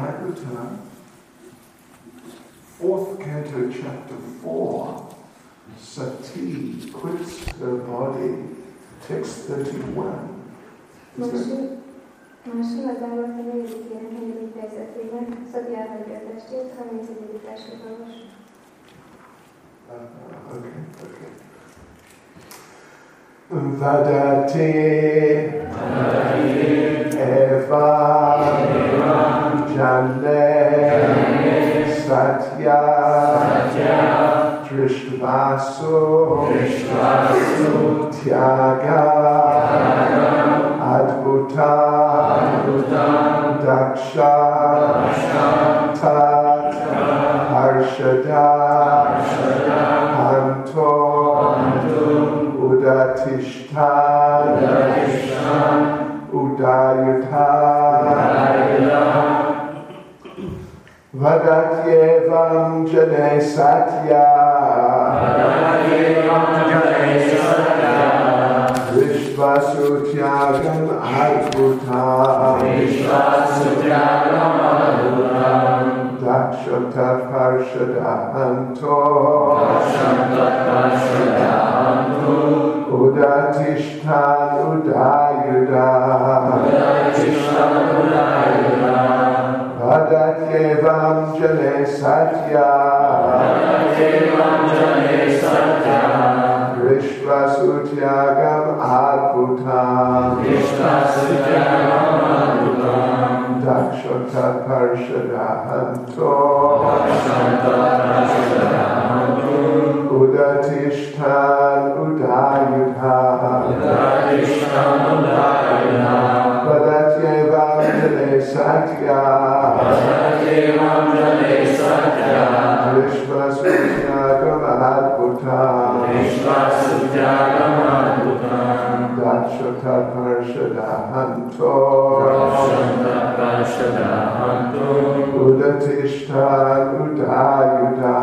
Bhagavatam, 4th canto, chapter 4, Sati quits her body, text 31. Srimad Bhagavatam 4. fejezetében Sati elhagyja a testét, 31. versét olvassuk. Okay. Vadate Eva Jane Satya Drishvasu Tyaga Adbhuta Daksha Tat Harshada Anto Udatishtan Udayuta Vadakyevam Jane Satya Vishvasutyagam Adbhutam Dakshatat Parshadahanto Udatishtan Udayuda Vadakyevam Jane Satya Vishvasutyagam Adbhutam Dakshatat Parshadahanto Udatishtan Udayudha Vadatyevam Jane Satya Vishvasutyagam Adbhutam Dakshatat Parshadahanto Udatishtan Udayuda.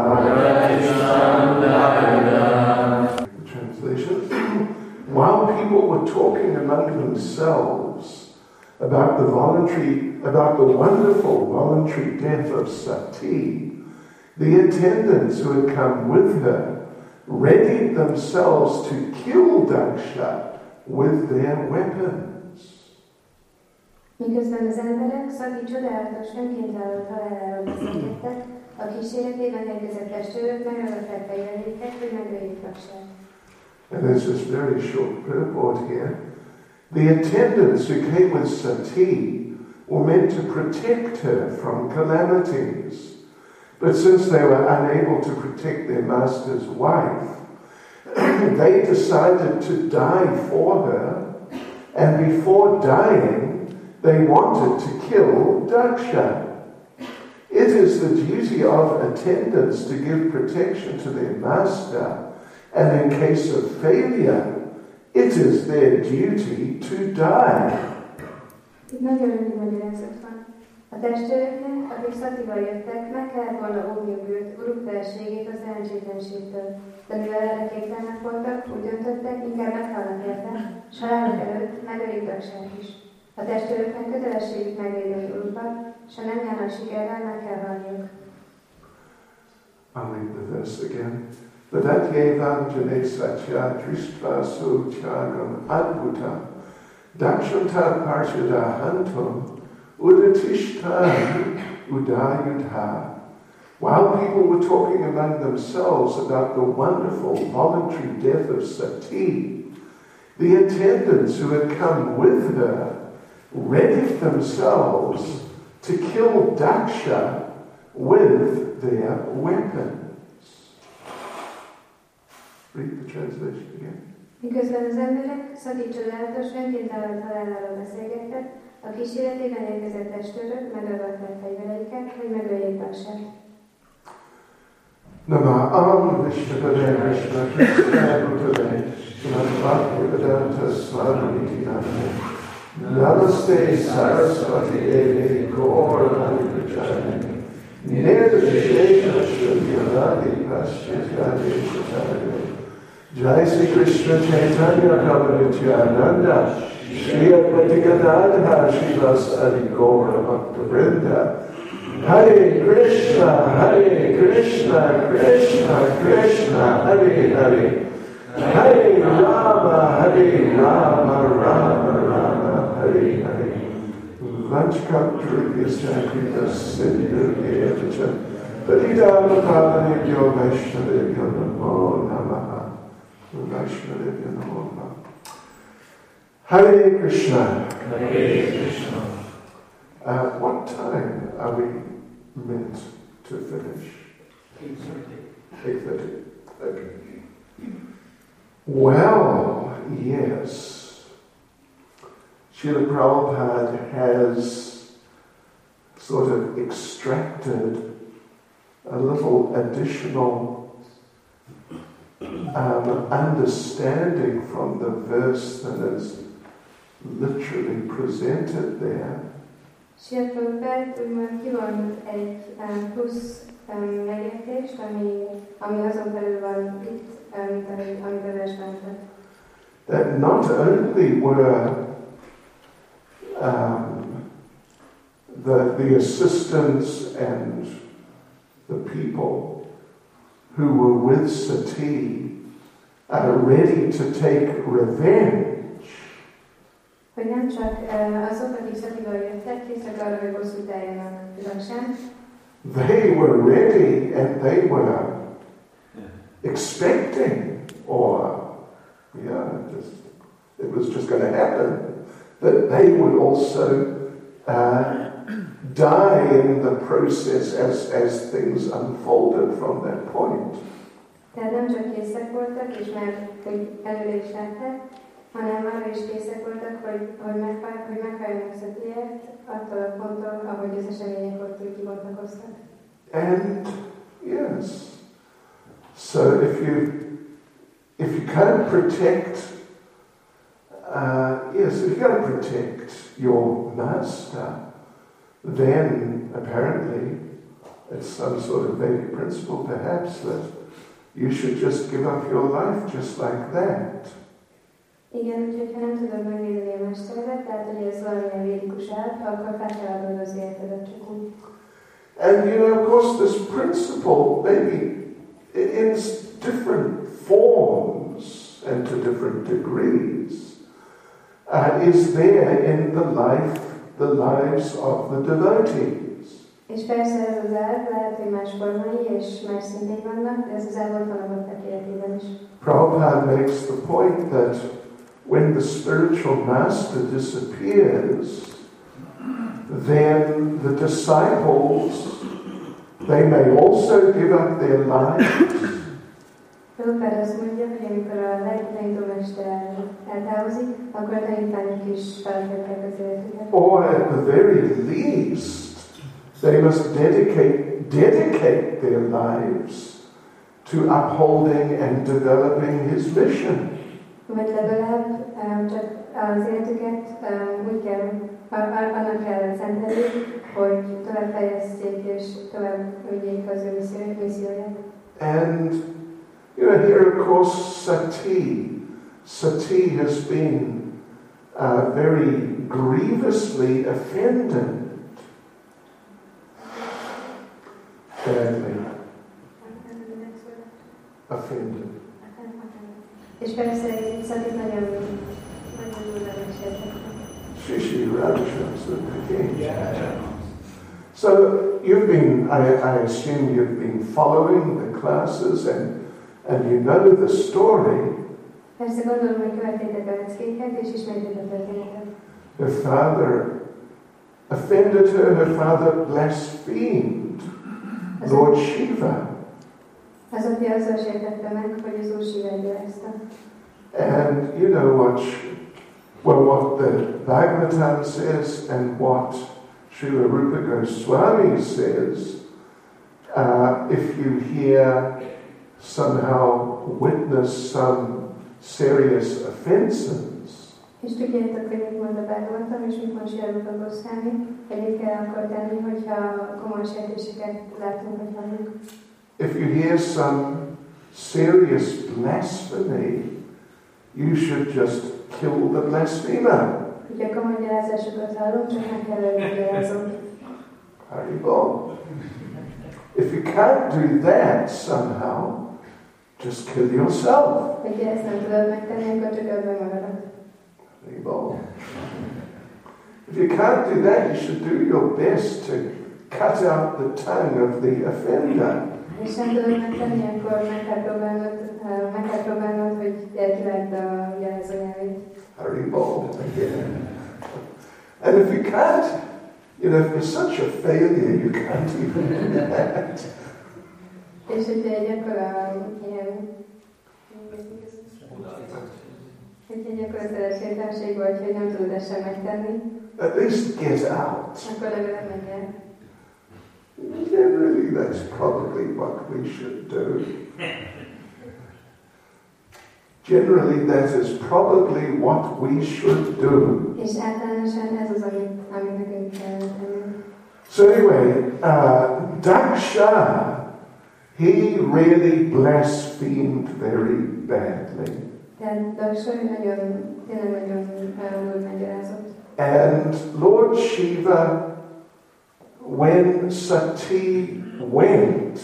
Translation. While people were talking among themselves about the wonderful voluntary death of Sati, the attendants who had come with her readied themselves to kill Daksha with their weapons. Miközben az emberek Sati csodálatos önkéntálló haláláról beszélgettek, a kíséretében érkezett testőrök megragadták fegyvereiket, hogy megöljék Daksát. And there's this very short purport here. The attendants who came with Sati were meant to protect her from calamities. But since they were unable to protect their master's wife, they decided to die for her, and before dying, they wanted to kill Daksha. It is the duty of attendants to give protection to their master, and in case of failure, it is their duty to die. Itt nagyon rövid magyarázat van. A testőröknek, akik Satival jöttek, meg kellett volna óvniuk őt uruk felségét a szerencsétlenségtől, de mivel erre képtelenek voltak, úgy döntöttek, inkább meghalnak érte, s haláluk előtt megölik Daksát is. A testőröknek kötelességük megvédeni urukat, s ha nem járnak sikerrel, meg kell halniuk. I'll read the verse again. Vadatyevam Jane Satya Drishvasu Tyagam Adbhutam Dakshatat Parshadahantum Udatishtan Udayudha. While people were talking among themselves about the wonderful voluntary death of Sati, the attendants who had come with her readied themselves to kill Daksha with their weapons. Read the translation again. Miközben az emberek Sati csodálatos önkéntálló haláláról beszélgettek, a kíséretében érkezett testőrök megragadták fegyvereiket, hogy megöljék Daksát. Namah Vishnupadaya Krishna Krishna Bhutale Bhaktivedanta Swami Namaste Namaste Saraswati Devi Gaurani Prajani Nirvishesha Shunyavadi Paschitani Shatari Jai Sri Krishna Chaitanya Prabhu Nityananda Shri Advaitanadha Srivas Adi Gaura Bhakta Vrinda. Hare Krishna, Krishna Krishna, Hare Hare. Hare Rama, Rama Rama, Hare Hare. Vanchakrivyasya Krita Sindhuryevacha Patidana Pavanebhyo Vaishnavebhyo Namo Namaha. Vaishnavebhyo Namo Namaha. Hare Krishna. Hare Krishna. What time are we meant to finish? 8:30. Okay. Well, yes. Srila Prabhupada has sort of extracted a little additional understanding from the verse that is literally presented there. Srila Prabhupada úgymond kivonult egy plusz megértést, ami azon belül van itt, amit a versben tett. That not only were the assistants and the people who were with Sati ready to take revenge, hogy nem csak azok, akik Satival jöttek, készek arra, hogy bosszút álljanak lassan. They were ready and they were expecting, or it was just going to happen, that they would also die in the process as things unfolded from that point. Tehát nem csak készek voltak, és már előre is látták, hanem arra is készek voltak, hogy meghalljanak Satiért attól a ponttól, ahogy az események ott kibontakoztak. And yes, so if you can't protect, if you can't protect your master, then apparently it's some sort of Vedic principle perhaps that you should just give up your life just like that. Igen, úgyhogy ha nem tudod megvédeni a mesteredet, tehát hogy ez valamilyen védikus elv, akkor fel kell adnod az életedet csak úgy. And of course this principle, maybe in different forms and to different degrees, is there in the lives of the devotees. És persze ez az elv, lehet, hogy más formái és más szintén vannak, de ez az elv ott van a bakták életében is. Prabhupada makes the point that when the spiritual master disappears, then the disciples, they may also give up their lives. Prabhupada azt mondja, hogy amikor a lelki tanítómester eltávozik, akkor a tanítványok is feltettek az életüket. Or at the very least, they must dedicate their lives to upholding and developing his mission. Vagy legalább csak az életüket úgy kell, annak kell szentelni, hogy tovább fejleszték és tovább vigyék az ő misszióját. And here of course Sati has been very grievously offended. Badly. Offended. És persze itt Szatit nagyon durva megsértettek. Shri Radha. So you've been, I assume you've been following the classes and you know the story. Persze gondolom, hogy követtétek a leckéket és ismertétek a történetet. Her father offended her father blasphemed Lord Shiva. Az apja azzal sértette meg, hogy az Úr Shivát gyalázta. And you know what the Bhagavatam says and what Srila Rupa Goswami says. If you hear somehow witness some serious offences, És tudjátok, hogy mit mond a Bhagavatam, és mit mond Srila Rupa Goswami, hogy mit kell akkor tenni, hogyha komoly sértéseket látunk, vagy halljuk. if you hear some serious blasphemy, you should just kill the blasphemer. Ugye a magyarázásokat hallom, csak meg kell magyarázom. Haribol. If you can't do that somehow, just kill yourself. Hogyha ezt nem tudod megtenni, akkor csak öld meg magadat. Haribol. If you can't do that, you should do your best to cut out the tongue of the offender. És nem tudod megtenni, akkor meg kell próbálnod, hogy elkivágd a jelző nyelvét. Haribol. And if you can't, if you're such a failure, you can't even do that. És hogyha egy akkora szerencsétlenség vagy, hogy nem tudod ezt sem megtenni, at least get out. akkor legalább menjél. Generally, that's probably what we should do. Generally, that is probably what we should do. És általánosan ez az, amit nekünk kell tenni. So anyway, Daksha, he really blasphemed very badly. Tehát Daksha tényleg nagyon úgy magyarázott. And Lord Shiva, when Sati went,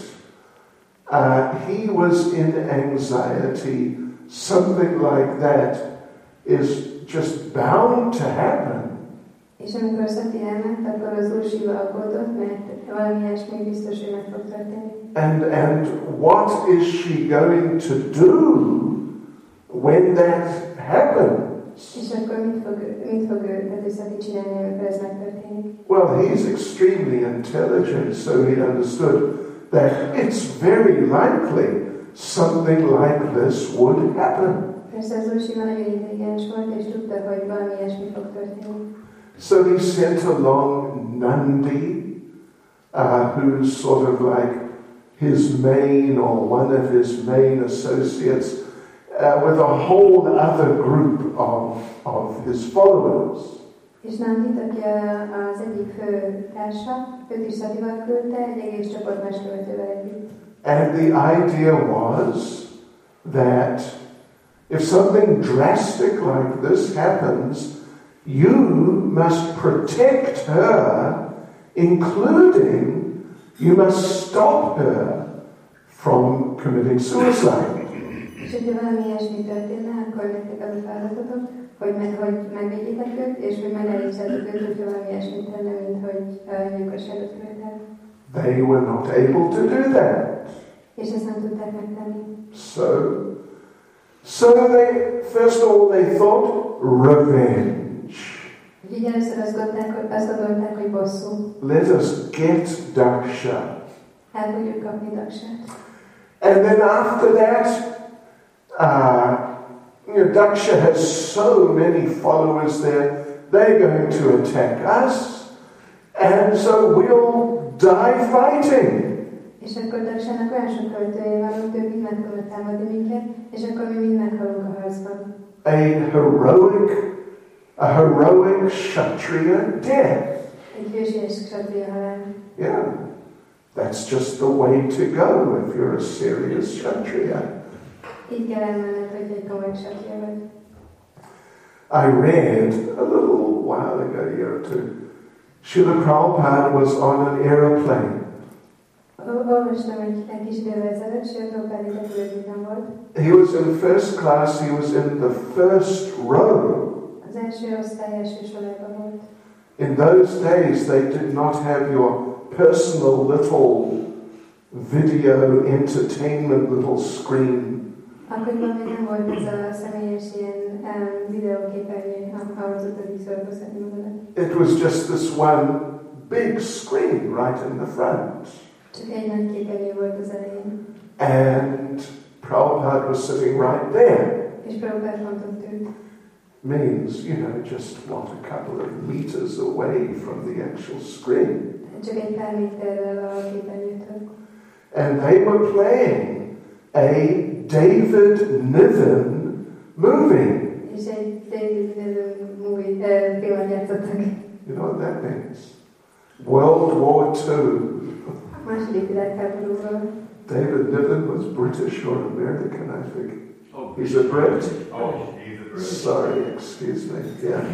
he was in anxiety. Something like that is just bound to happen. És amikor Sati elment, akkor az Úr Shiva aggódott, mert valami ilyesmi biztos, hogy meg fog történni. And what is she going to do when that happens? És akkor mit fog Sati csinálni, amikor ez megtörténik? Well, he's extremely intelligent, so he understood that it's very likely something like this would happen. Persze az Úr Shiva nagyon intelligens volt, és tudta, hogy valami ilyesmi fog történni. So he sent along Nandi, who's sort of like his main or one of his main associates, with a whole other group of his followers. És Nandit, aki az egyik fő társa, őt is Satival küldte, egy egész csoport más követővel együtt. And the idea was that if something drastic like this happens, you must protect her, including you must stop her from committing suicide. És hogyha valami ilyesmi történne, akkor nektek az a feladatotok, hogy megvédjétek őt, és hogy megállítsátok őt, hogyha valami ilyesmi tenne, mint hogy gyilkosságot követel. They were not able to do that. És ezt nem tudták megtenni. So they, first of all, they thought revenge. Így először azt gondolták, hogy bosszú. Let us get Daksha. El fogjuk kapni Daksát. And then after that, Daksha has so many followers there, they're going to attack us, and so we'll die fighting. És akkor Daksának olyan sok követője van, hogy ő mind meg fognak támadni minket, és akkor mi mind meghalunk a harcban. A heroic Kshatriya death. Egy hősies Kshatriya halál. Yeah, that's just the way to go if you're a serious Kshatriya. Így kell elmenned, hogy egy komoly Kshatriya vagy. I read a little while ago, a year or two, Srila Prabhupada was on an aeroplane. Olvastam egy kis idővel ezelőtt, Srila Prabhupada egy repülőgépen volt. He was in first class, he was in the first row. Az első osztály első sorában volt. In those days they did not have your personal little video entertainment little screen. Akkoriban még nem volt ez a személyes ilyen videóképernyő, ahhoz utáni szorgozhatni magadat. It was just this one big screen right in the front. Csak egy nagy képernyő volt az elején. And Prabhupada was sitting right there. És Prabhupada pont ott ült. Means, just not a couple of meters away from the actual screen. Csak egy pár méterrel a képernyőtől. And they were playing a David Niven movie. És egy David Niven filmet játszottak. You know what that means? World War II. Második világháborúról. David Niven was British or American, I think. He's a Brit? Oh, he's a Brit. Sorry, excuse me. Yeah.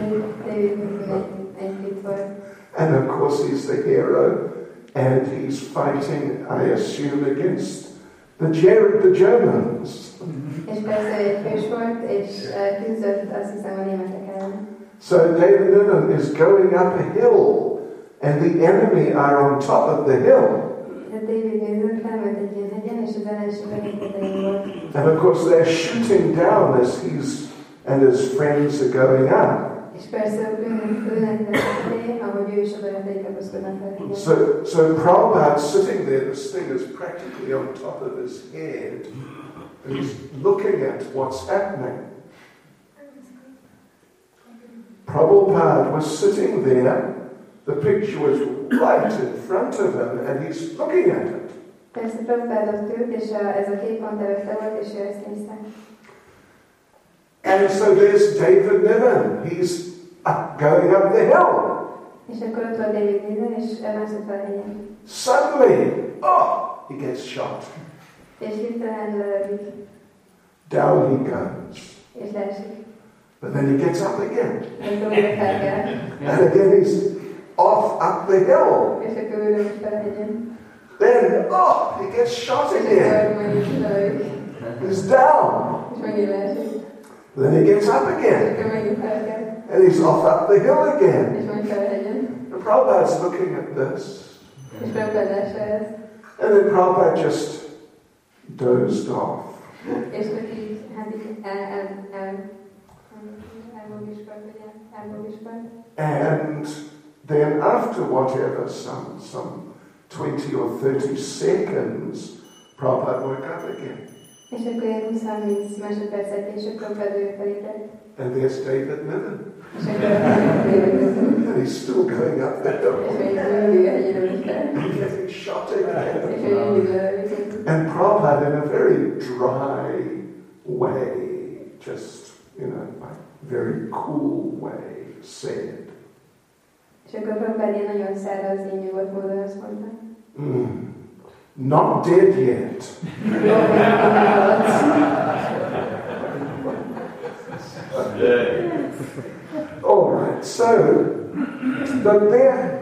Egy And of course he's the hero, and he's fighting, I assume, against the Germans. És persze egy hős volt, és küzdött, azt hiszem, a németek ellen. So David Niven is going up a hill, and the enemy are on top of the hill. David nézett, felment egy ilyen hegyen, és az ellenség a tetején volt. And of course they're shooting down as he's and his friends are going up. És persze ülnek lefelé, ahogy ő is a barátai kapaszkodnak fel. So Prabhupada sitting there, this thing is practically on top of his head, and he's looking at what's happening. Prabhupada was sitting there, the picture was right in front of him, and he's looking at it. Persze Prabhupada ott ült, és ez a kép pont előtte volt, és ő ezt nézte. And so there's David Niven. He's going up the hill. És akkor ott volt David Niven, és mászott fel a hegyen. Suddenly, he gets shot. És hirtelen lelövik. Down he goes. És leesik. But then he gets up again. És akkor újra felkel. And again he's off up the hill. És akkor újra fel a hegyen. Then, he gets shot És again. akkor megint lelövik. He's down. És megint leesik. Then he gets up És again. akkor megint felkel. And he's off up the hill again. És megint fel a hegyen. And Prabhupada's looking at this. És Prabhupada lássa ezt. And then Prabhupada just dozed off. És ott így, hát így elmógispart. And then after whatever, some 20 or 30 seconds, Prabhupada woke up again. És akkor ilyen 20-30 másodpercet később Prabhupada újra felébredt. And there's David Niven. És akkor And he's still going up the hill. és még mindig a hegyen ült fel. He's getting shot again. És még mindig lelövik. And Prabhupada, in a very dry way, just, like very cool way, said, És akkor Prabhupada ilyen nagyon száraz, így nyugodt módon azt mondta. Not dead yet. All right, so, but there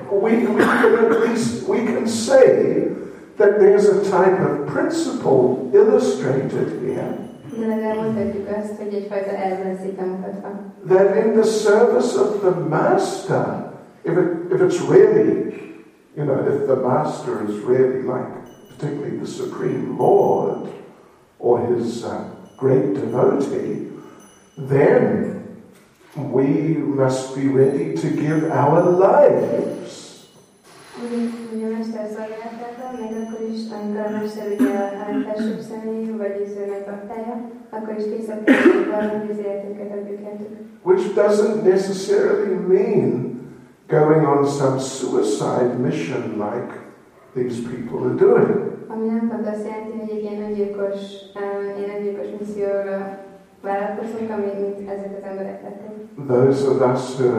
we can say that there's a type of principle illustrated here. De legalább mondhatjuk azt, hogy egyfajta elveszik bemutatva. That in the service of the master, if it's really, if the master is really like, particularly the Supreme Lord, or his great devotee, then we must be ready to give our lives. Ugye a mester szolgálatában, még akkor is, amikor a mester ugye a felsőbb személy, vagy az ő megbaktája, akkor is készek kell arra, hogy az életünket adjuk el. Which doesn't necessarily mean going on some suicide mission like these people are doing. Ami nem pont azt jelenti, hogy egy ilyen öngyilkos misszióra vállalkozunk, amit ezek az emberek tettek. Those of us who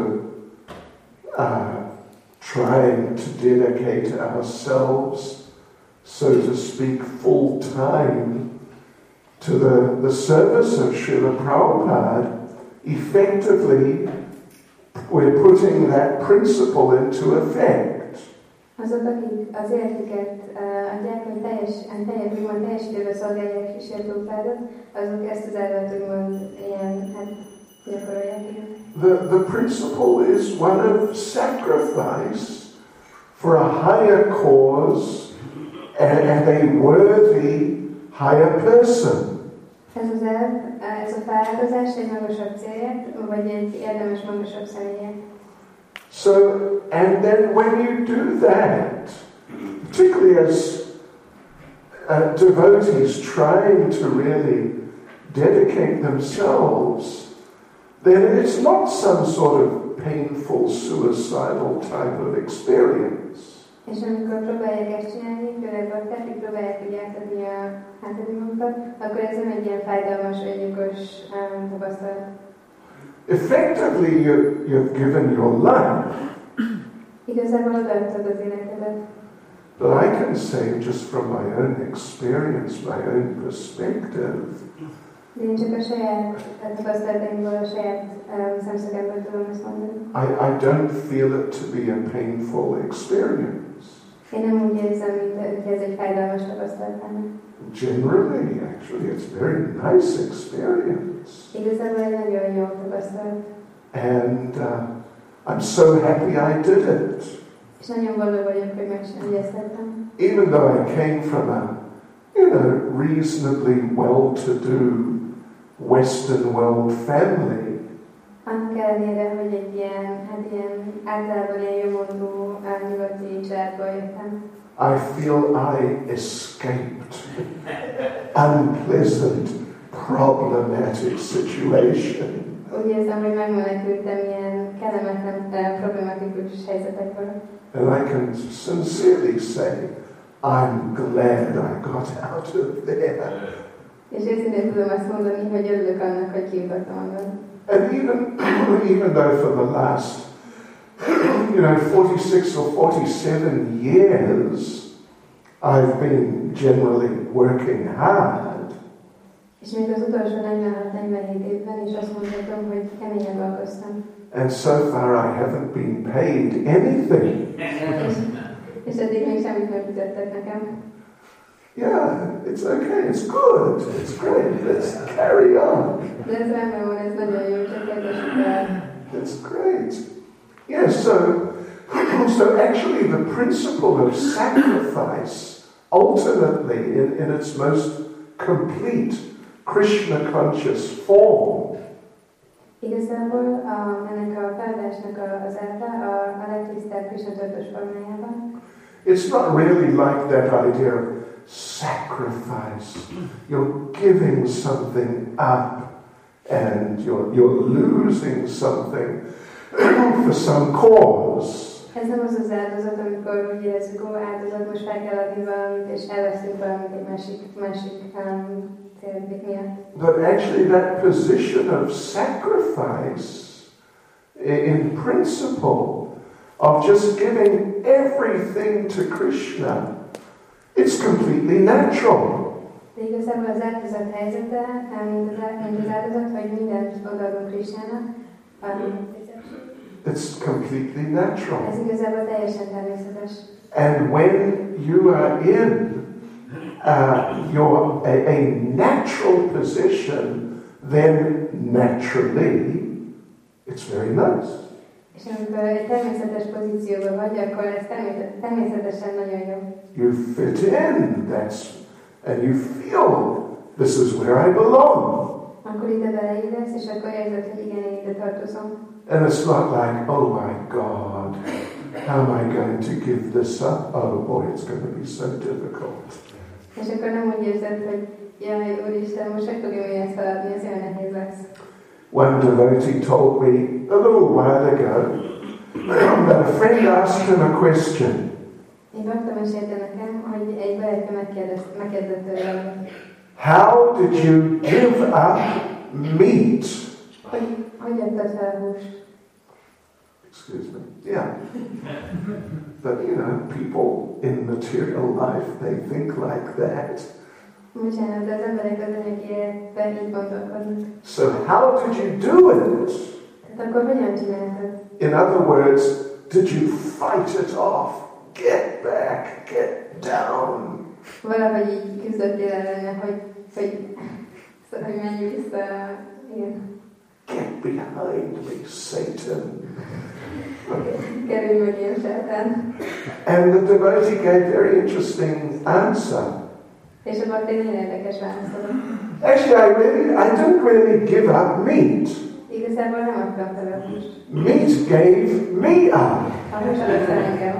are trying to dedicate ourselves, so to speak, full time to the service of Srila Prabhupada, effectively we're putting that principle into effect. Azok, akik az életüket adják, hogy teljes időben szolgálják Srila Prabhupádot, azok ezt az elvet úgymond ilyen, gyakorolják. The principle is one of sacrifice for a higher cause and a worthy higher person. Ez az elv, ez a feláldozás egy magasabb célért, vagy egy érdemes magasabb személyért. So, and then when you do that, particularly as devotees trying to really dedicate themselves, then it's not some sort of painful, suicidal type of experience. És amikor próbálják ezt csinálni, főleg bakták, próbálják úgy átadni a hátadjukat, akkor ez nem egy ilyen fájdalmas, öngyilkos tapasztalat. Effectively, you've given your life. Igazából odaadtad az életedet. But I can say, just from my own experience, my own perspective, De én csak a saját tapasztalataimból, a saját szemszögemből tudom ezt mondani. I don't feel it to be a painful experience. Én nem úgy érzem, mint hogy ez egy fájdalmas tapasztalat lenne. Generally, actually, it's a very nice experience. Igazából egy nagyon jó tapasztalat. And I'm so happy I did it. És nagyon boldog vagyok, hogy ezt tettem. Even though I came from a, reasonably well-to-do Western world family, annak ellenére, hogy egy ilyen általában ilyen jogmondó nyugati családból jöttem. I feel I escaped unpleasant, problematic situation. Úgy érzem, hogy megmenekültem ilyen kellemetlen, problematikus helyzetekből. And I can sincerely say, I'm glad I got out of there. És őszintén tudom azt mondani, hogy örülök annak, hogy kijutottam onnan. And even though for the last, 46 or 47 years, I've been generally working hard. És még az utolsó 46-47 évben is azt mondhatom, hogy keményen dolgoztam. And so far I haven't been paid anything. És eddig még semmit nem fizettek nekem. Yeah, it's okay, it's good, it's great, let's carry on. De ez rendben van, ez nagyon jó, csak kedvesük el. It's great. Yes, so actually the principle of sacrifice, ultimately in its most complete Krishna-conscious form, igazából ennek a feladásnak az elve a legtisztább Krishna tudatos formájában. It's not really like that idea of sacrifice. You're giving something up and you're losing something for some cause. Ez nem az az áldozat, amikor úgy érezzük, áldozat, most fel kell adni valamit, és elveszünk valamit egy másik célbik miatt. But actually that position of sacrifice, in principle, of just giving everything to Krishna, it's completely natural. De igazából az áldozat helyzete, mint az áldozat, hogy mindent odaadunk Krishnának, it's completely natural. ez igazából teljesen természetes. And when you are in your a natural position, then naturally it's very nice. És amikor egy természetes pozícióban vagy, akkor ez természetesen nagyon jó. You fit in, and you feel this is where I belong. Akkor ide beleillesz, és akkor érzed, hogy igen, én ide tartozom. And it's not like, oh my God, how am I going to give this up? Oh boy, it's going to be so difficult. És akkor nem úgy érzed, hogy jaj, Úristen, most meg fogom én ezt feladni, ez olyan nehéz lesz. One devotee told me a little while ago that a friend asked him a question. Én bakta mesélte nekem, hogy egy barátja megkérdezett tőle, how did you give up meat? Hogy adtad fel a húst? Excuse me. Yeah. But people in material life, they think like that. Bocsánat, az emberek az anyagi életben így gondolkodnak. So how did you do it? Tehát akkor hogyan csináltad? In other words, did you fight it off? Get back, get down. Valahogy így küzdöttél ellene, hogy menj vissza, igen. Get behind me, Satan. Kerülj meg én, sátán. And the devotee gave very interesting answer. És a bakta nagyon érdekes válaszolom. Actually, I don't really give up meat. Igazából nem adtam fel a húst. Meat gave me up. A húst adott fel engem.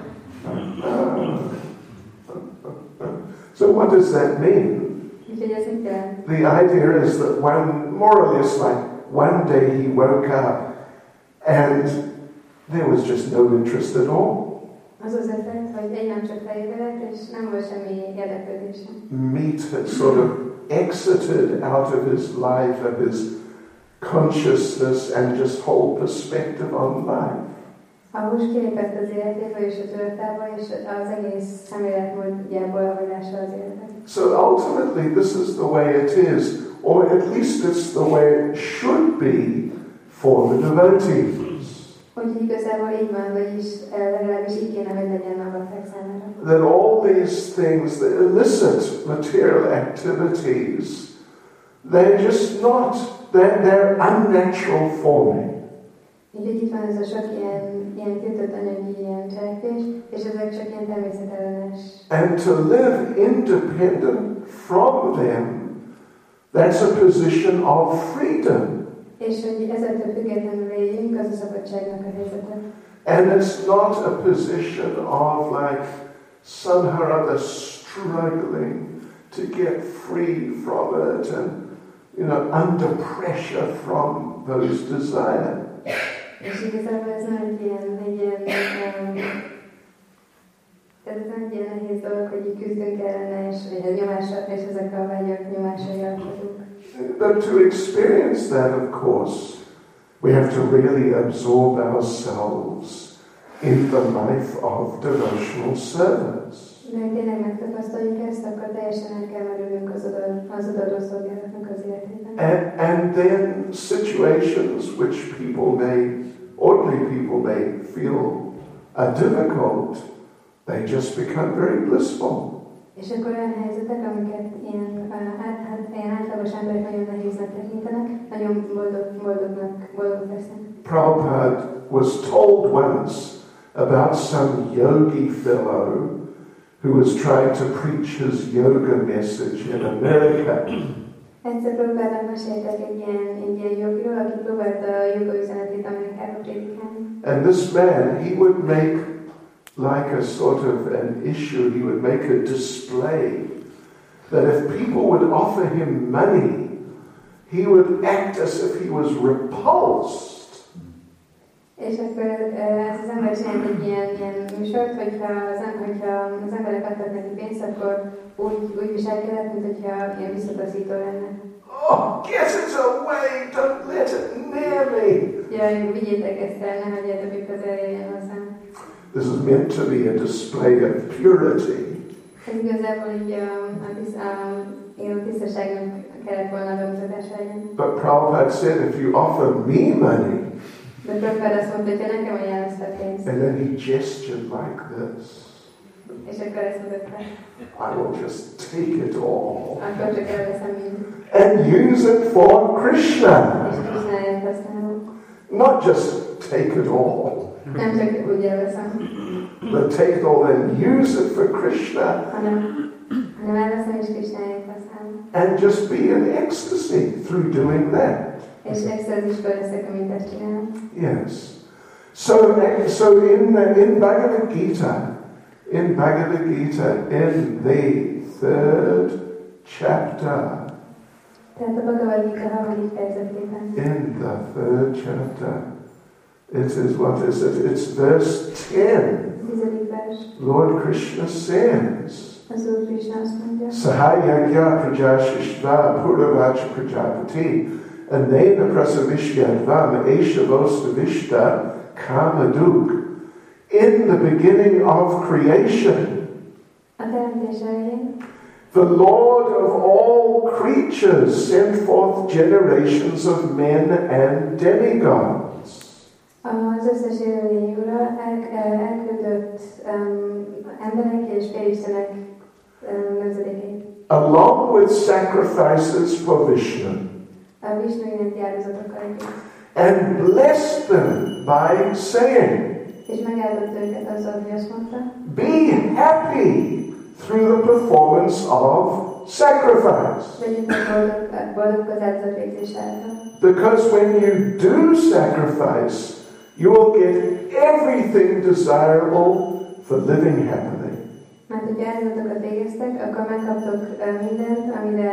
So what does that mean? Úgyhogy ez mit jelent? The idea is that more or less like one day he woke up and there was just no interest at all. Az az ötlet, hogy egy nap csak felébredt, és nem volt semmi érdeklődése. Meat had sort of exited out of his life, of his consciousness and just whole perspective on life. A hús kilépett az életéből és a tudatába, és az egész szemléletmódjából hajlása az életet. So ultimately this is the way it is, or at least it's the way it should be for the devotees. Úgyhogy igazából így van, vagyis legalábbis így kéne, hogy legyen a bakták számára. That all these things, the illicit material activities, they're just not, they're unnatural for me. Úgyhogy itt van ez a sok ilyen tiltott anyagi ilyen cselekvés, és ezek csak ilyen természetellenes. And to live independent from them, that's a position of freedom. És hogy ezettől függetlenül éljünk, az a szabadságnak a helyzete. And it's not a position of like somehow or other struggling to get free from it and, under pressure from those desires. És igazából ez nem egy ilyen nehéz dolog, hogy így küzdünk ellene, és ezek a vágyak nyomásai alkotunk. But to experience that, of course, we have to really absorb ourselves in the life of devotional service. De hogy tényleg megtapasztaljuk ezt, akkor teljesen el kell merülnünk az odaadó szolgálatnak az életében. And then situations which ordinary people may feel are difficult, they just become very blissful. És akkor olyan helyzetek, amiket ilyen átlagos emberek nagyon nehéznek tekintenek, nagyon boldog lesznek. Prabhupada was told once about some yogi fellow who was trying to preach his yoga message in America. Egyszer Prabhupád meséltek egy ilyen jogiról, aki próbálta a joga üzenetét Amerikába prédikálni. And this man, he would make like a sort of an issue, he would make a display that if people would offer him money, he would act as if he was repulsed. És akkor ez az ember csinált egy ilyen műsort, hogyha az emberek adtak neki pénzt, akkor úgy viselkedett, mint hogyha ilyen visszataszító lenne. Oh, get it away! Don't let it near me! Ja, vigyétek ezt el, ne hagyjátok, hogy közel érjen hozzám. This is meant to be a display of purity. Ez igazából így a tisztaságnak kellett volna a bemutatása legyen. But Prabhupada said, if you offer me money, de Prabhupada azt mondta, hogy nekem ajánlasz a pénzt. and then he gestured like this. És akkor ezt mutatta. I will just take it all. Akkor csak elveszem mindent. And use it for Krishna. És Krishnáért használom. Not just take it all. Nem csak úgy elveszem. But take it all and use it for Krishna. hanem elveszem és Krishnáért használom. And just be in ecstasy through doing that. És extázisból leszek, amit ezt csinálom. Yes. So in Bhagavad Gita, in the third chapter, tehát a Bhagavad Gita harmadik fejezetében. in the third chapter, it is, what is it? It's verse 10. 10. vers. Lord Krishna says, Az Úr Krishna azt mondja, Sahayagya prajashishva puravacha prajapati anena prasavishyadvam eshavostavishta kamaduk. In the beginning of creation, a teremtés elején the Lord of all creatures sent forth generations of men and demigods. az összes élőlény ura elküldött emberek és félistenek nemzedékeit. Along with sacrifices for Vishnu. A Vishnu iránt áldozatokkal együtt. And blessed them by saying, És megáldott őket azzal, hogy azt mondta, be happy through the performance of sacrifice. legyetek boldog az áldozatvégzés által. Because when you do sacrifice, you will get everything desirable for living happily. Mert hogyha áldozatokat végeztek, akkor megkaptok mindent,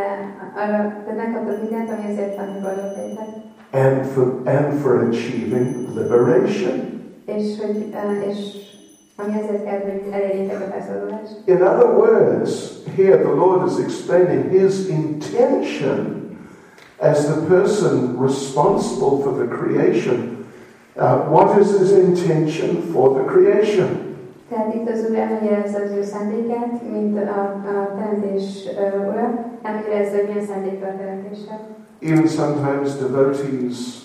ami azért van, hogy boldog legyetek. And for achieving liberation. És ami azért kell, hogy elérjétek a felszabadulást. In other words, here the Lord is explaining His intention as the person responsible for the creation What is his intention for the creation? Tehát itt az Úr elmagyarázza az ő szándékát, mint a teremtés ura, elmagyarázza, hogy milyen szándéka a teremtéssel. Even sometimes devotees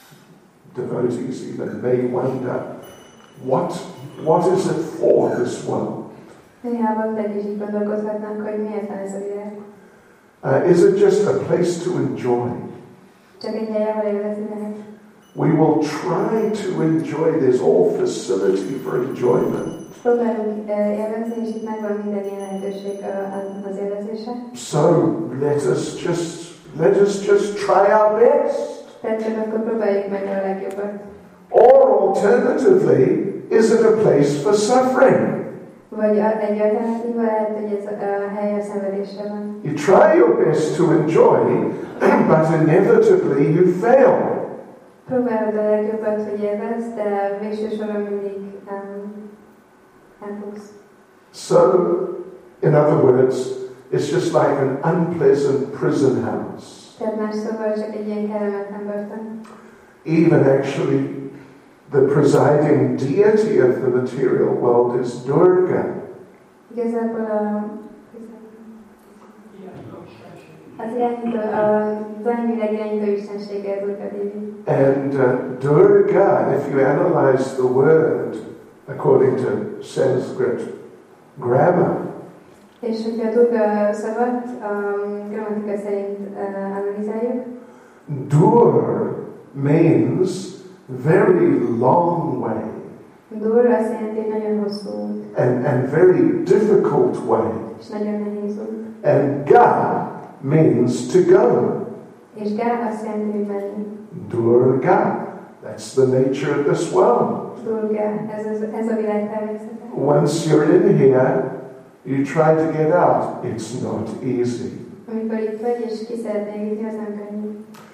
even may wonder, what is it for, this world? Néha bakták is így gondolkozhatnak, hogy miért van ez a világ. Is it just a place to enjoy? Csak egy hely, ahol élvezni lehet. We will try to enjoy. There's all facility for enjoyment. Próbálunk élvezni, és itt megvan minden ilyen lehetőség az élvezésre. So let us just try our best. Tehát csak akkor próbáljuk meg a legjobbat. Or alternatively, is it a place for suffering? Vagy egy alternatíva lehet, hogy ez a hely a szenvedésre van. You try your best to enjoy, but inevitably you fail. Próbálod a legjobbat, hogy élvezd, de végső soron mindig elbuksz. So, in other words, it's just like an unpleasant prison house. Tehát más szóval csak egy ilyen kellemetlen börtön. Even actually, the presiding deity of the material world is Durga. Igazából az anyagi irányító istensége Durga Devi. And Durga, if you analyze the word according to Sanskrit grammar, És hogyha a Durga szavat grammatika szerint analizáljuk, Dur means very long way. Dur azt jelenti, hogy nagyon hosszú út. And very difficult way. És nagyon nehéz út. And Ga means to go. És Ga azt jelenti, hogy menni. Durga. That's the nature of this world. Durga, ez a világ természete. Once you're in here, you try to get out. It's not easy. Amikor itt vagy, és ki szeretnél jutni, az nem könnyű.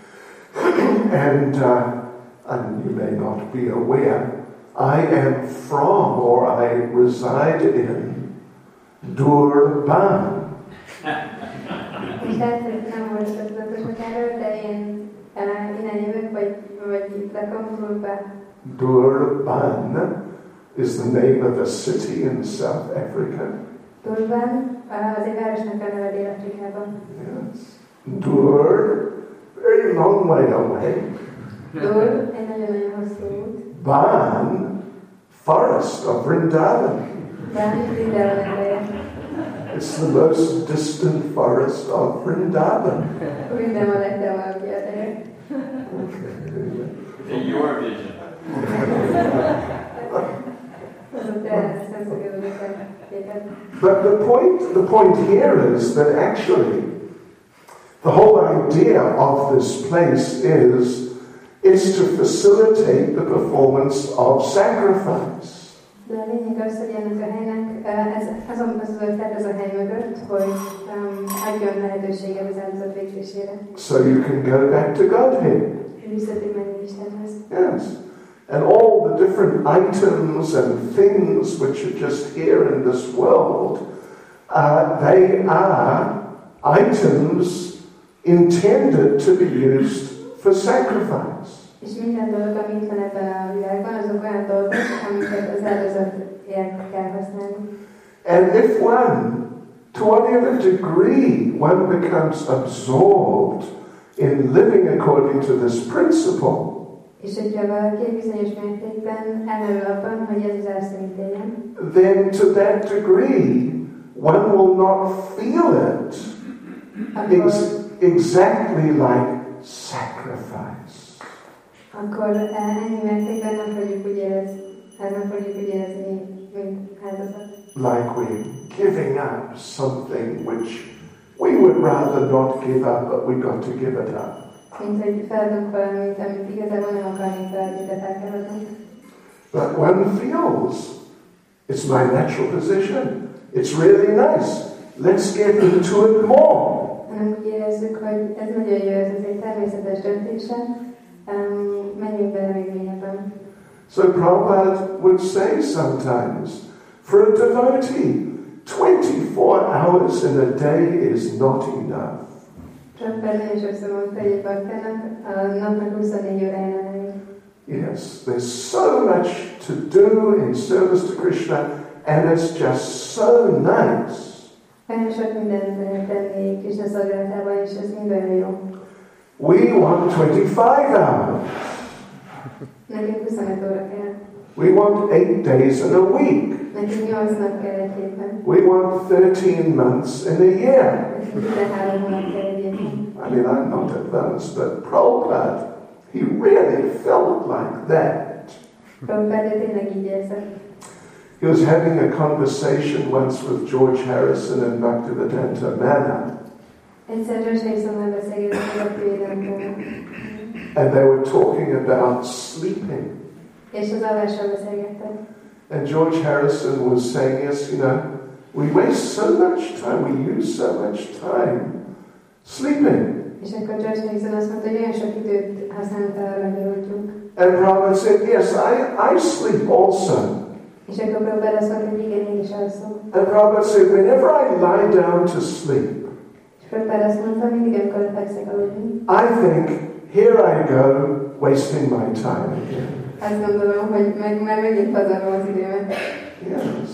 And you may not be aware, I am from, or I reside in, Durban. És lehet, hogy nem volt tudatosak erről, de én innen jövök, vagy itt lakom Durban. Durban is the name of a city in South Africa. Durban az egy városnak a neve Dél-Afrikában. Yes. Dur, very long way away. Dur, egy nagyon-nagyon hosszú út. Ban, forest of Vrindavan. Ban, Vrindavan eleje. It's the most distant forest of Vrindavan. Vrindavan legtávolabbi eleje. In your vision. But the point here is that actually the whole idea of this place is to facilitate the performance of sacrifice. De a lényeg az, hogy ennek a helynek, az ötlet ez a hely mögött, hogy adjon lehetőséget az áldozat végzésére. So you can go back to Godhead. Visszatud menni Istenhez. Yes. And all the different items and things which are just here in this world, they are items intended to be used for sacrifice. És minden dolog, ami itt van ebben a világban, azok olyan dolgok, amiket az áldozatért kell használni. And if one, to whatever degree one becomes absorbed in living according to this principle, és hogyha valaki egy bizonyos mértékben elmerül abban, hogy ez az elszerint éljen, then to that degree one will not feel it exactly like sacrifice. Akkor ennyi mértékben nem fogjuk úgy érezni, mint áldozat. Like we're giving up something which we would rather not give up, but we got to give it up. Mint hogy feladunk valamit, amit igazából nem akarunk feladni, de fel kell adnunk. But one feels it's my natural position. It's really nice. Let's get into it more. Hanem úgy érezzük, hogy ez nagyon jó, ez egy természetes döntése. Menjünk bele még mélyebben. So Prabhupada would say sometimes, for a devotee, 24 hours in a day is not enough. Prabhupada is sokszor mondta, hogy baktának a napnak 24 órája elég. Yes, there's so much to do in service to Krishna, and it's just so nice. Nagyon sok mindent tenni Krishna szolgálatában, és ez mind olyan jó. We want 25 hours. Nekünk 25 óra kell. We want 8 days in a week. Nekünk 8 nap kell egy hétben. We want 13 months in a year. Nekünk 13 hónap kell egy hétben. I mean, I'm not advanced, but Prabhupada, he really felt like that. Prabhupada tényleg így érzett. He was having a conversation once with George Harrison and Bhaktivedanta Manna. Egyszer George Harrisonnal beszélgetett a Bhaktivedantával. And they were talking about sleeping. És az alvásról beszélgettek. And George Harrison was saying, yes, you know, we waste so much time, we use so much time sleeping. És akkor George Harrison azt mondta, hogy olyan sok időt használunk fel arra, hogy aludjunk. And Prabhupada said, yes, I sleep also. És akkor Prabhupada azt mondta, hogy igen, én is alszom. And Prabhupada said, whenever I lie down to sleep, És Prabhupada azt mondta, mindig amikor fekszek aludni. I think, here I go, wasting my time again. Azt gondolom, hogy már megint pazarlom az időmet. Yes.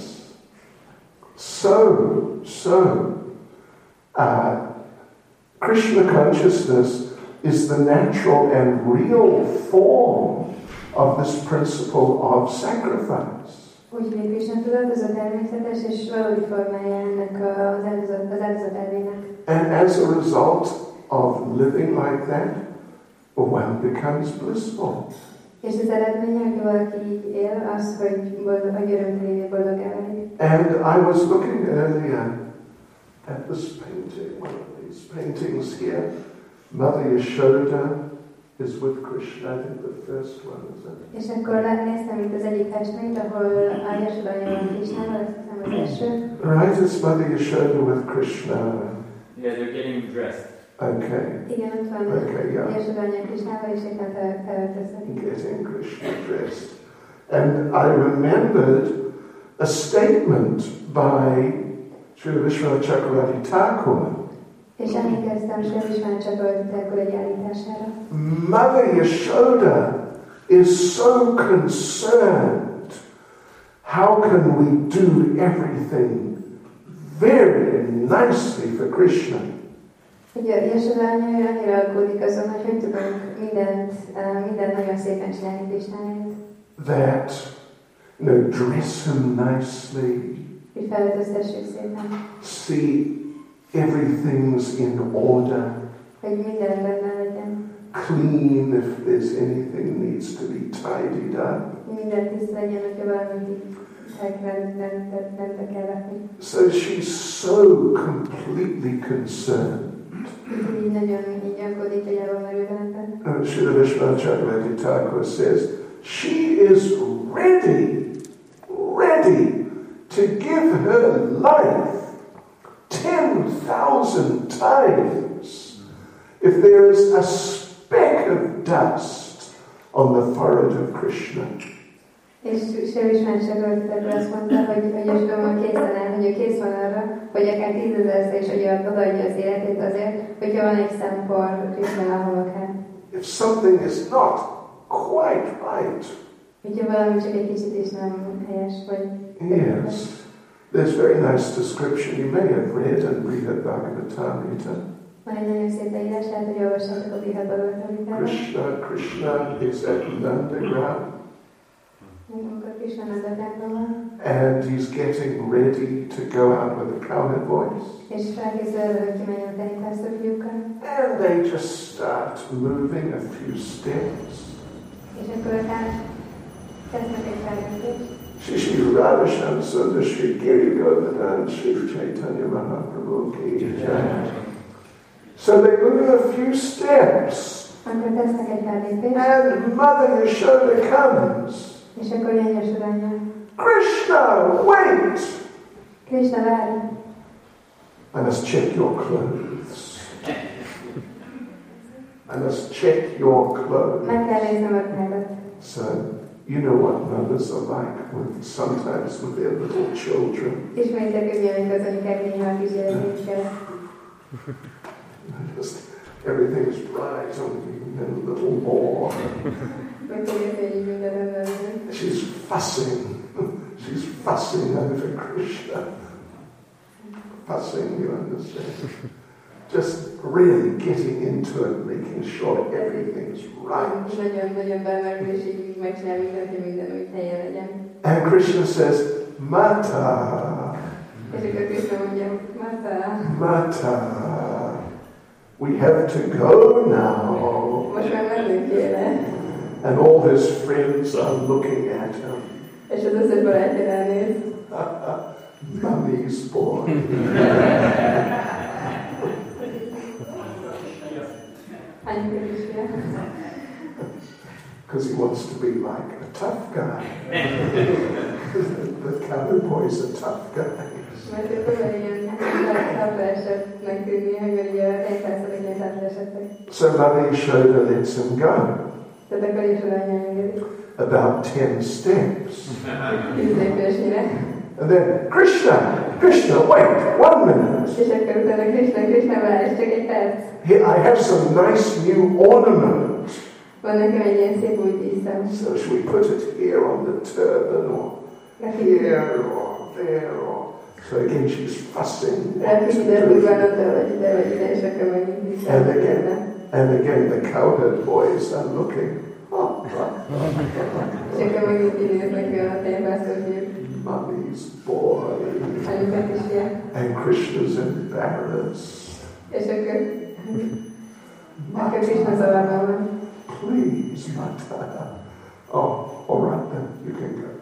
Krishna consciousness is the natural and real form of this principle of sacrifice. Úgyhogy a Krishna tudat az a természetes és valódi formája ennek az áldozat elvének. And as a result of living like that, one becomes blissful. És az eredménye, hogy valaki így él, az, hogy örömtelévé boldogá válik. And I was looking earlier at this painting, one of these paintings here. Mother Yashoda is with Krishna, I think the first one, is it? És akkor néztem itt az egyik festményt, ahol a Yashoda van Krishnával, azt hiszem az első. Right, it's Mother Yashoda with Krishna. Yeah, they're getting dressed. Okay. Igen, ott van Yashoda anya Krishnával, és éppen felöltöztetik. Getting Krishna dressed. And I remembered a statement by Srila Vishwanath Chakravarti Thakur. És emlékeztem Srila Vishwanath Chakravarti Thakur egy állítására. Mother Yashoda is so concerned. How can we do everything very nicely for Krishna? Ugye Yashoda anya annyira aggódik azon, hogy tudunk mindent nagyon szépen csinálni Krishnáért. That, dress him nicely. Hogy felöltöztessük szépen. See everything's in order. Hogy minden rendben legyen. Clean if there's anything needs to be tidied up. Minden tiszta legyen, hogyha valamit rendbe kell rakni. So she's so completely concerned. Így nagyon így aggódik, hogy elvomerül benne. Srila Vishwanath Chakravarti Thakur says, she is ready to give her life 10,000 times if there is a speck of dust on the forehead of Krishna. És Srila Vishwanath Chakravarti Thakur azt mondta, hogy Yashoda készen áll, hogy ő kész van arra, hogy akár 10,000-szer is odaadja az életét azért, hogyha van egy szempor Krishna a homlokán. If something is not quite right. Hogyha valami csak egy kicsit is nem helyes, vagy... Yes. There's very nice description. You may have read in Brihad Bhagavatamrita. Van egy nagyon szép leírás, lehet, hogy olvassátok a Brihad Bhagavatamritát. Krishna is at Nandagram. And he's getting ready to go out with a cowherd voice. And they just start moving a few steps. Shri Radhasham Sundar Shri Giri Govardhan Shri Chaitanya Mahaprabhu Ki Jai. So they move a few steps. And Mother Yashoda comes. És akkor jön Yashoda anya. Krishna, wait! Krishna, várj! I must check your clothes. I must check your clothes. Meg kell néznem a ruhádat. So, you know what mothers are like sometimes with their little children. Ismeritek, hogy milyenek az anyukák néha a kisgyerekekkel. Just everything's bright and a little more. She's fussing. She's fussing over Krishna. Fussing, you understand? Just really getting into it, making sure everything's right. And Krishna says, Mata, Mata, we have to go now. And all his friends are looking at him. Mummy's boy. Because he wants to be like a tough guy. The cowboys are tough guys. So Mother Yashoda lets him go. About 10 steps. And then, Krishna, wait, 1 minute. Here, I have some nice new ornaments. So should we put it here on the turban, or here, or there, or... So again, she's fussing. And again, the cowherd boys are looking. Mummy's boy. And Krishna's embarrassed. Please, Mata. Oh, all right then, you can go.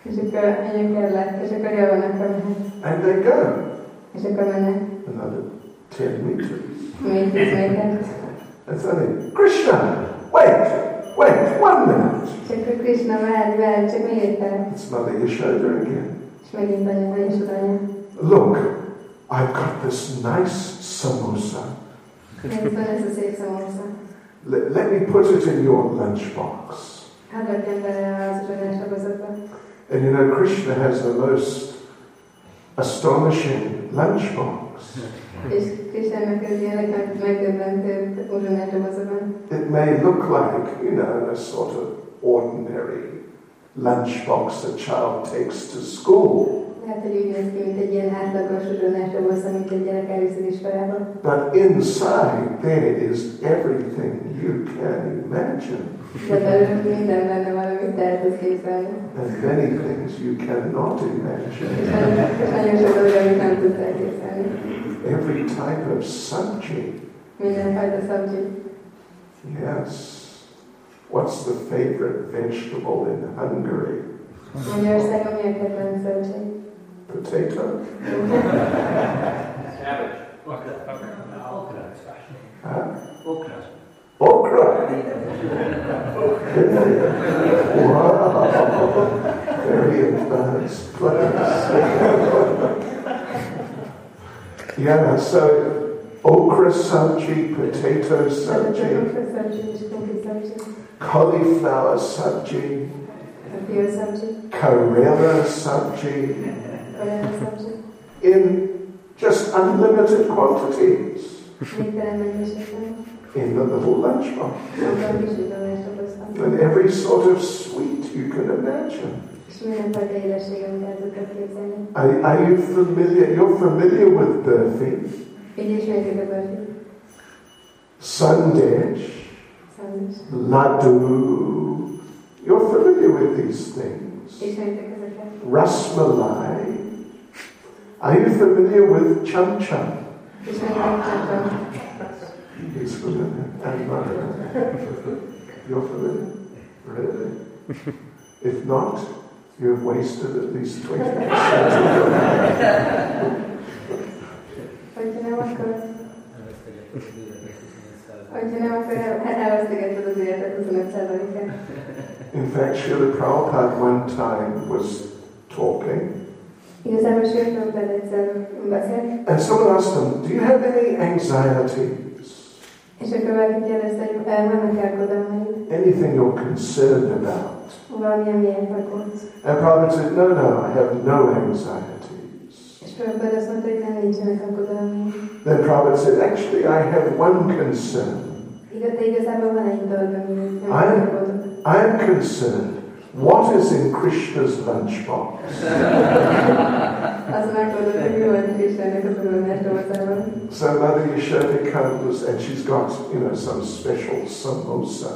And they go. Another 10 meters. And suddenly, Krishna, wait, 1 minute. It's Mother Yashoda again. Look, I've got this nice samosa. Let me put it in your lunchbox. And you know, Krishna has the most astonishing lunchbox. It may look like, you know, a sort of ordinary lunchbox a child takes to school. But inside there is everything you can imagine. And many things you cannot imagine. Every type of subject. Yes. What's the favorite vegetable in Hungary? Potato? Cabbage. Okra. Wow. Very advanced place. Yeah, so okra sabji, potato sabji, cauliflower sabji, Karela sabji, in just unlimited quantities in the little lunchbox. And every sort of sweet you can imagine. Are you familiar? You're familiar with Burfi? Sandesh, Laddu. You're familiar with these things. Rasmalai. Are you familiar with Cham Cham? He's familiar. And Mother. You're familiar? Really? If not, you've wasted at least 20%. In fact, Srila Prabhupada one time was talking. And someone asked him, do you have any anxieties? Anything you're concerned about? And Prabhupada said, no, I have no anxieties. Then Prabhupada said, actually I have one concern. I'm concerned. What is in Krishna's lunchbox? So Mother Yashoda comes and she's got, some special samosa.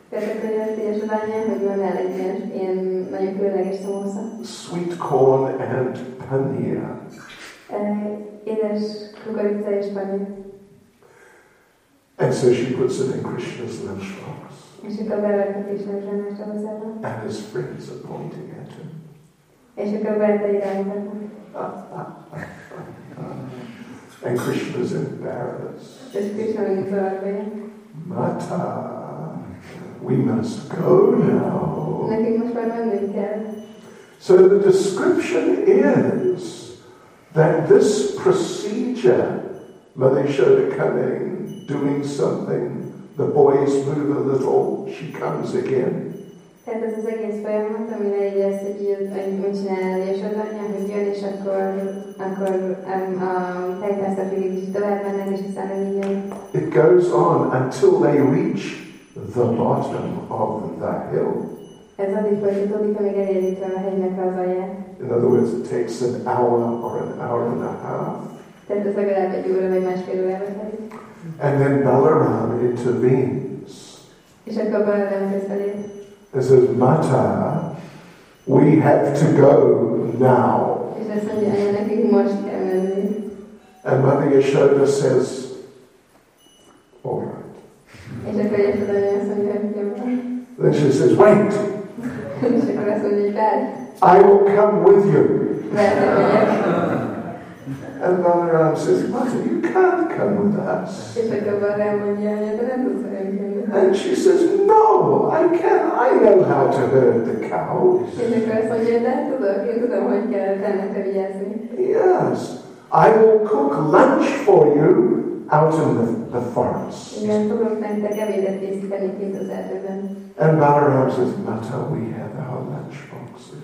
Sweet corn and paneer. And so she puts it in Krishna's lunchbox. And his friends are pointing at him. And Krishna's embarrassed. Mata, we must go now. So the description is that this procedure, Mother Yashoda coming, doing something, the boys move a little, she comes again. Tehát ez az egész folyamat, amire így ezt úgy csinál Yashoda, hogy jön, és akkor a tejtászafigék is tovább mennek, és aztán így jön. It goes on until they reach the bottom of the hill. Ez addig folytatódik, amíg elérik a hegynek az alját. In other words, it takes an hour or an hour and a half. Tehát ez legalább egy óra, vagy másfél órába telik. And then Balaram intervenes. És akkor Balaram közbelép. It says, Mata, we have to go now. És azt mondja, anya, nekünk most kell menni. And Mother Yashoda says, all right. És akkor Yashoda azt mondja, hogy jó. Then she says, wait. És akkor azt mondja, hogy várj. I will come with you. Várj. And Balaram says, Mata, you can't come with us. És akkor Balaram mondja, anya, te nem tudsz velünk jönni. And she says, no, I can. I know how to herd the cows. És akkor azt mondja, de én tudom, hogy kell tennekre vigyázni. Yes, I will cook lunch for you out in the forest. Igen, fogok nektek ebédet készíteni kint az erdőben. And Balaram says, Mata, we have our lunch boxes.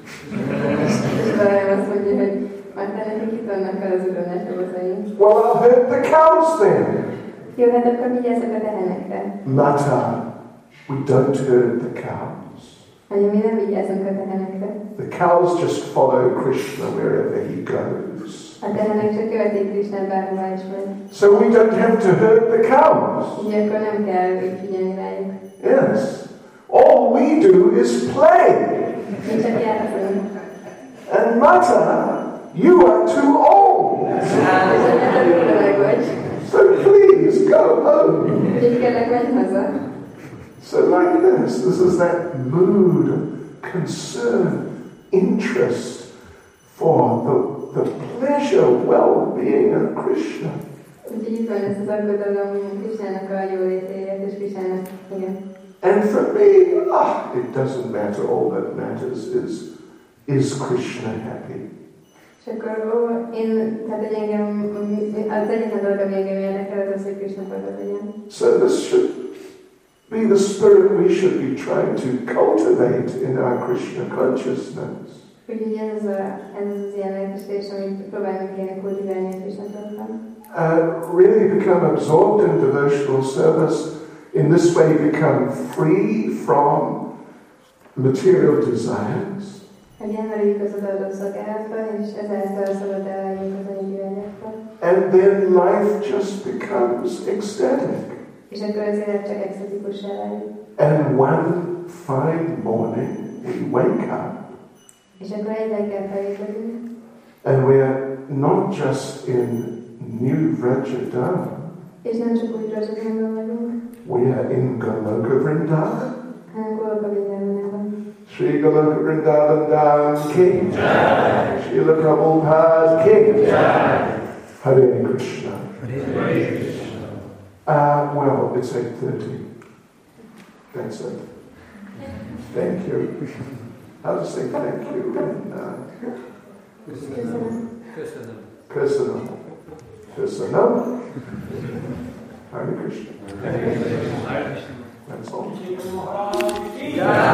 És Balaram azt mondja, hogy Mata, nekik itt vannak az uralás dobozaink. Well, I'll herd the cows then. Jó, hát akkor vigyázzak a tehenekre. Mata, we don't herd the cows. Anya, mi nem vigyázzunk a tehenekre. The cows just follow Krishna wherever he goes. A tehenek csak követik Krishnát bárhová is megy. So we don't have to herd the cows. Így akkor nem kell úgy figyelni rájuk. Yes. All we do is play. Mi csak játszunk. And Mata, you are too old. És anya, te túl öreg vagy. So please go home. Így kérlek, menj haza. So like this is that mood of concern, interest for the pleasure, well-being of Krishna. Úgyhogy itt van ez az aggodalom Krishnának a jólétéért, és Krishnának, igen. And for me, it doesn't matter. All that matters is Krishna happy? És akkor tehát hogy engem, az egyetlen dolog, ami engem érdekel, az az, hogy Krishna boldog legyen. So this should be the spirit we should be trying to cultivate in our Krishna consciousness. Úgyhogy ez az ilyen lelkiség, amit próbálunk kéne kultiválni a Krishna tudatban. Really become absorbed in devotional service. In this way become free from material desires. Hogy elmerüljük az odaadó szolgálatban, és ezáltal szabad elálljuk az anyagi vágyaktól. And then life just becomes ecstatic. És akkor az élet csak extatikussá válik. And one fine morning we wake up. És akkor egy reggel felébredünk. And we're not just in New Vrajadam. És nem csak úgy Vrajadamban vagyunk. We are in Goloka Vrindavan. Hanem Goloka Vrindavanban. Sri Goloka Vrindavan Dham Ki Jai. Srila Prabhupada Ki Jai. Hare Krishna. Hare Krishna. Well, it's 8:30. That's it. Thank you. How to say thank you in Köszönöm. Köszönöm. Hare Krishna. That's all.